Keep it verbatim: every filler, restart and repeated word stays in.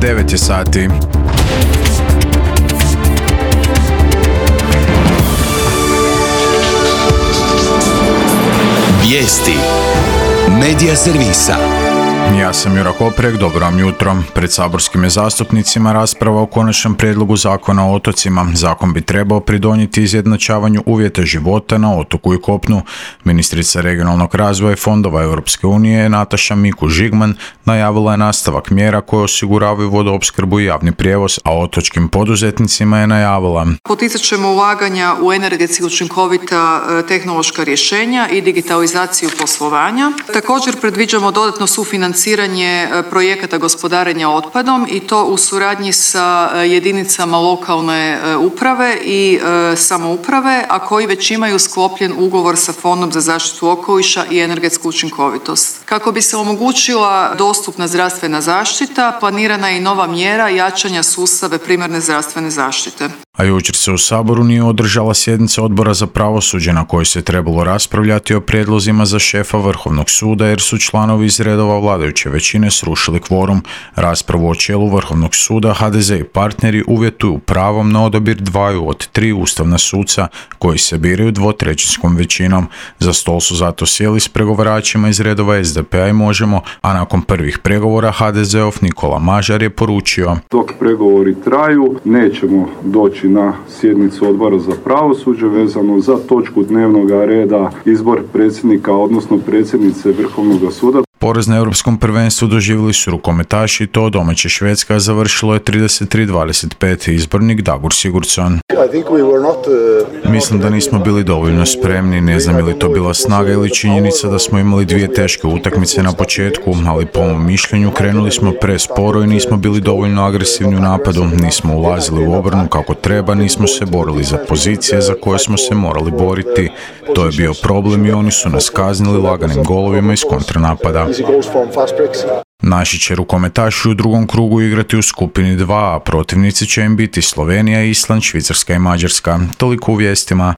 devet je sati. Vijesti Medija servisa. Ja sam Jura Koprek, dobro vam jutro. Pred saborskim je zastupnicima rasprava o konačnom prijedlogu zakona o otocima. Zakon bi trebao pridonijeti izjednačavanju uvjeta života na otoku i kopnu. Ministrica regionalnog razvoja i fondova Europske unije Nataša Mikuš-Žigman najavila je nastavak mjera koje osiguravaju vodoopskrbu i javni prijevoz, a otočkim poduzetnicima je najavila: poticat ćemo ulaganja u energetski učinkovita tehnološka rješenja i digitalizaciju poslovanja. Također predviđamo dodatno sufinanciranje projekata gospodarenja otpadom i to u suradnji sa jedinicama lokalne uprave i samouprave, a koji već imaju sklopljen ugovor sa Fondom za zaštitu okoliša i energetsku učinkovitost. Kako bi se omogućila dostupna zdravstvena zaštita, planirana je i nova mjera jačanja sustava primarne zdravstvene zaštite. A jučer se u Saboru nije održala sjednica Odbora za pravosuđe na kojoj se trebalo raspravljati o prijedlozima za šefa Vrhovnog suda jer su članovi iz redova vladajuće većine srušili kvorum. Raspravu o čelu Vrhovnog suda ha de ze i partneri uvjetuju pravom na odabir dvaju od tri ustavna suca koji se biraju dvotrećinskom većinom. Za stol su zato sjeli s pregovaračima iz redova es de pe a i Možemo, a nakon prvih pregovora ha de zeov Nikola Mažar je poručio: dok pregovori traju, nećemo doći na sjednicu Odbora za pravosuđe vezano za točku dnevnog reda izbor predsjednika, odnosno predsjednice Vrhovnog suda. Poraz na europskom prvenstvu doživjeli su rukometaši i to domaće Švedska završilo je trideset tri dvadeset pet. Izbornik Dagur Sigurdsson: mislim da nismo bili dovoljno spremni, ne znam je li to bila snaga ili činjenica da smo imali dvije teške utakmice na početku, ali po mom mišljenju krenuli smo presporo i nismo bili dovoljno agresivni u napadu, nismo ulazili u obranu kako treba, nismo se borili za pozicije za koje smo se morali boriti. To je bio problem i oni su nas kaznili laganim golovima iz kontranapada. Naši će rukometaši u drugom krugu igrati u skupini dva, a protivnici će im biti Slovenija, Island, Švicarska i Mađarska. Toliko u vijestima.